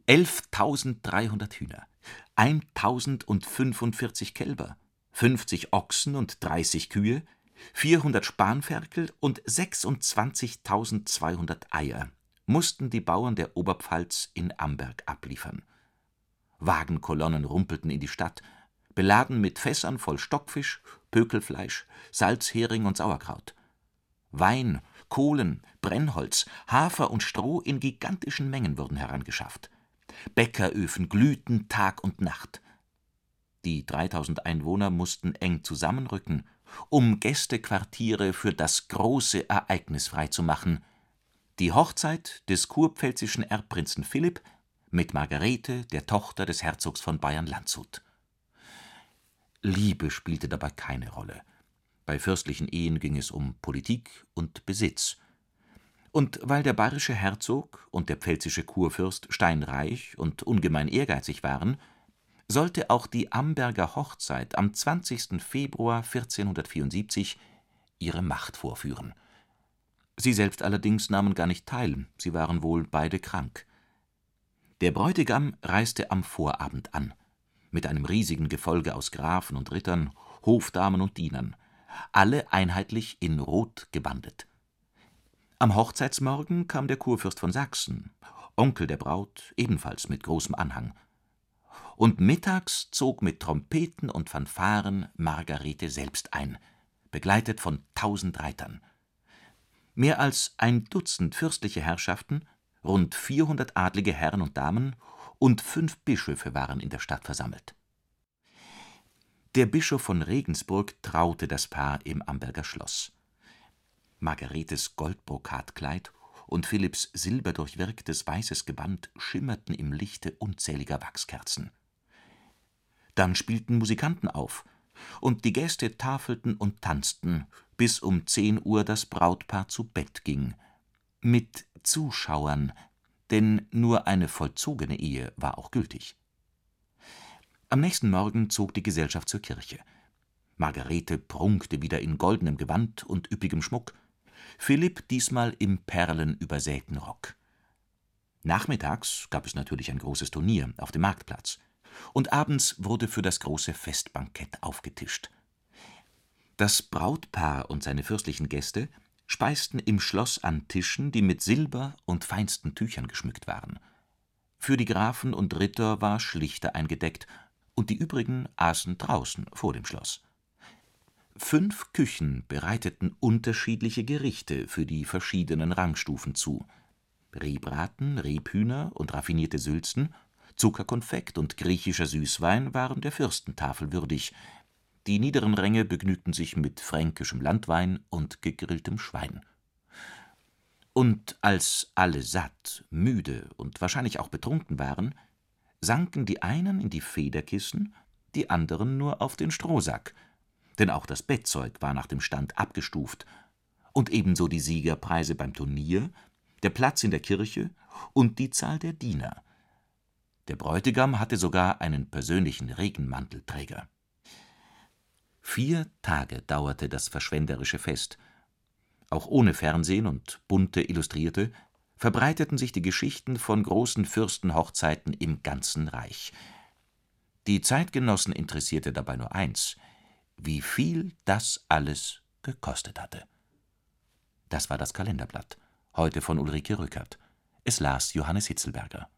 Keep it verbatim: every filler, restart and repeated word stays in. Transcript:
elftausenddreihundert Hühner, eintausendfünfundvierzig Kälber, fünfzig Ochsen und dreißig Kühe, vierhundert Spanferkel und sechsundzwanzigtausendzweihundert Eier mussten die Bauern der Oberpfalz in Amberg abliefern. Wagenkolonnen rumpelten in die Stadt, beladen mit Fässern voll Stockfisch, Pökelfleisch, Salzhering und Sauerkraut. Wein, Kohlen, Brennholz, Hafer und Stroh in gigantischen Mengen wurden herangeschafft. Bäckeröfen glühten Tag und Nacht. Die dreitausend Einwohner mussten eng zusammenrücken, um Gästequartiere für das große Ereignis freizumachen: die Hochzeit des kurpfälzischen Erbprinzen Philipp mit Margarete, der Tochter des Herzogs von Bayern-Landshut. Liebe spielte dabei keine Rolle. Bei fürstlichen Ehen ging es um Politik und Besitz. Und weil der bayerische Herzog und der pfälzische Kurfürst steinreich und ungemein ehrgeizig waren, sollte auch die Amberger Hochzeit am zwanzigsten Februar vierzehnhundertvierundsiebzig ihre Macht vorführen. Sie selbst allerdings nahmen gar nicht teil, sie waren wohl beide krank. Der Bräutigam reiste am Vorabend an, mit einem riesigen Gefolge aus Grafen und Rittern, Hofdamen und Dienern, alle einheitlich in Rot gebandet. Am Hochzeitsmorgen kam der Kurfürst von Sachsen, Onkel der Braut, ebenfalls mit großem Anhang. Und mittags zog mit Trompeten und Fanfaren Margarete selbst ein, begleitet von tausend Reitern. Mehr als ein Dutzend fürstliche Herrschaften, rund vierhundert adlige Herren und Damen und fünf Bischöfe waren in der Stadt versammelt. Der Bischof von Regensburg traute das Paar im Amberger Schloss. Margaretes Goldbrokatkleid und Philipps silberdurchwirktes weißes Gewand schimmerten im Lichte unzähliger Wachskerzen. Dann spielten Musikanten auf, und die Gäste tafelten und tanzten, bis um zehn Uhr das Brautpaar zu Bett ging. Mit Zuschauern, denn nur eine vollzogene Ehe war auch gültig. Am nächsten Morgen zog die Gesellschaft zur Kirche. Margarete prunkte wieder in goldenem Gewand und üppigem Schmuck, Philipp diesmal im perlenübersäten Rock. Nachmittags gab es natürlich ein großes Turnier auf dem Marktplatz, und abends wurde für das große Festbankett aufgetischt. Das Brautpaar und seine fürstlichen Gäste speisten im Schloss an Tischen, die mit Silber und feinsten Tüchern geschmückt waren. Für die Grafen und Ritter war schlichter eingedeckt, und die übrigen aßen draußen vor dem Schloss. Fünf Küchen bereiteten unterschiedliche Gerichte für die verschiedenen Rangstufen zu. Rehbraten, Rebhühner und raffinierte Sülzen, Zuckerkonfekt und griechischer Süßwein waren der Fürstentafel würdig. Die niederen Ränge begnügten sich mit fränkischem Landwein und gegrilltem Schwein. Und als alle satt, müde und wahrscheinlich auch betrunken waren, sanken die einen in die Federkissen, die anderen nur auf den Strohsack, denn auch das Bettzeug war nach dem Stand abgestuft, und ebenso die Siegerpreise beim Turnier, der Platz in der Kirche und die Zahl der Diener. Der Bräutigam hatte sogar einen persönlichen Regenmantelträger. Vier Tage dauerte das verschwenderische Fest. Auch ohne Fernsehen und bunte Illustrierte verbreiteten sich die Geschichten von großen Fürstenhochzeiten im ganzen Reich. Die Zeitgenossen interessierte dabei nur eins: wie viel das alles gekostet hatte. Das war das Kalenderblatt, heute von Ulrike Rückert. Es las Johannes Hitzelberger.